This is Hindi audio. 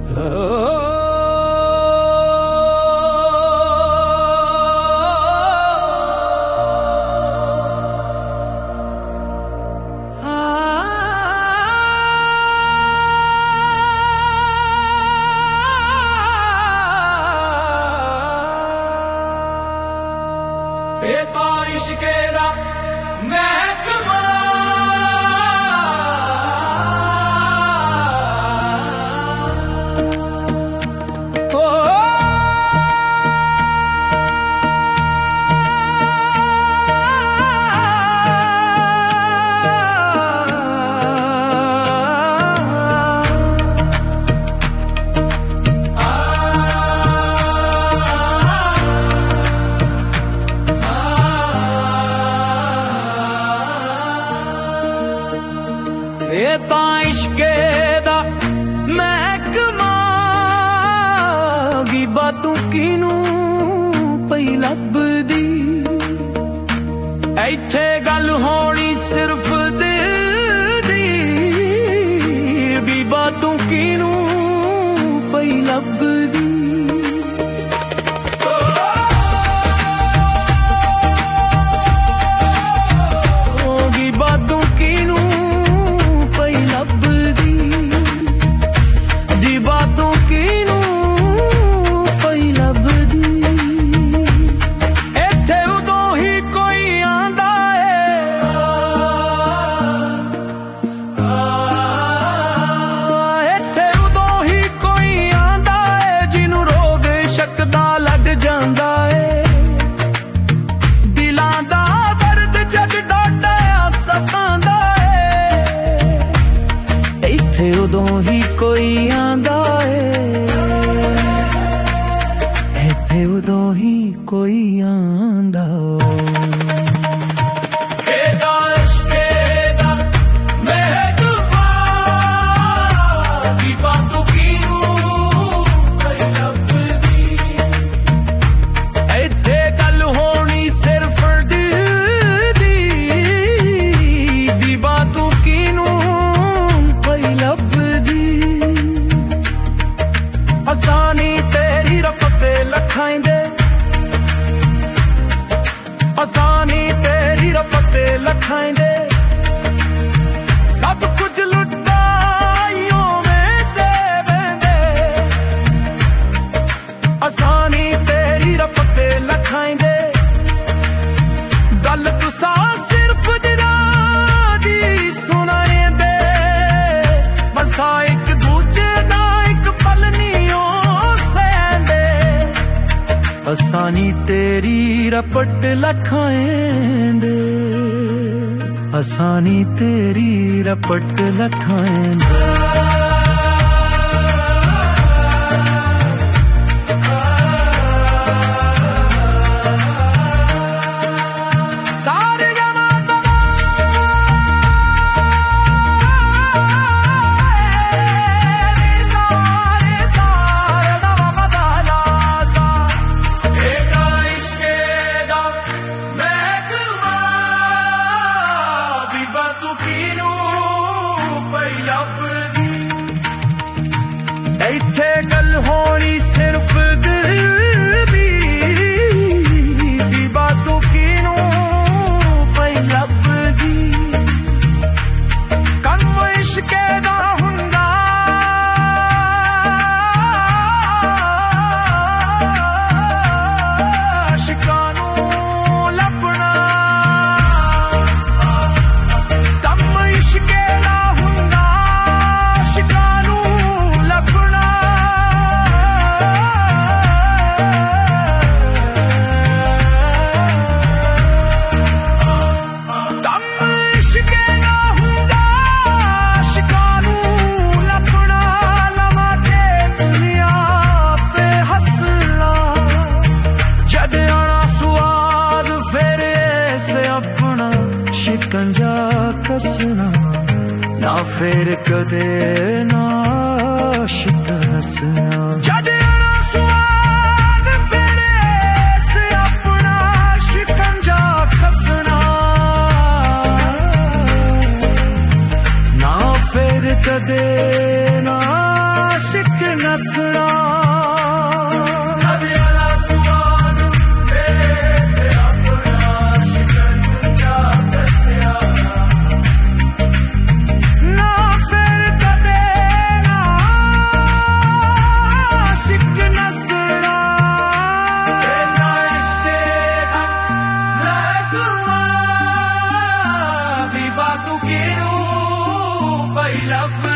बातों किनू पई लभदी इत्थे गल होनी सिर्फ दिल दी भी बातों किनू पई लभदी बातों किनू पई लभदी दी बातों किनू उदों ही कोई आंदा है इत्थे उदों ही कोई आंदा आसानी तेरी रपटे लखाएंगे सब कुछ लुटाइयों में देवेंगे आसानी तेरी रपटे लखाएंगे गल तुसा सिर्फ दिला दी सुनाएंगे बसा एक दूजे ना एक पल नियो सेंदे आसानी तेरी रपट लखाएंदे आसानी तेरी रपट लखाएंदे इत्थे गल होनी सिर्फ दिल दी बातों किनू पई लभदी कम इश्के दा हुंदा आशिकां नू लभना कम इश्के दा हुंदा आशिकां नू लभना शिकंजा कसना ना फिर कदे ना शिकसना जद आना स्वाद फिर से अपना शिकंजा कसना ना फिर कदे ना शिकना लब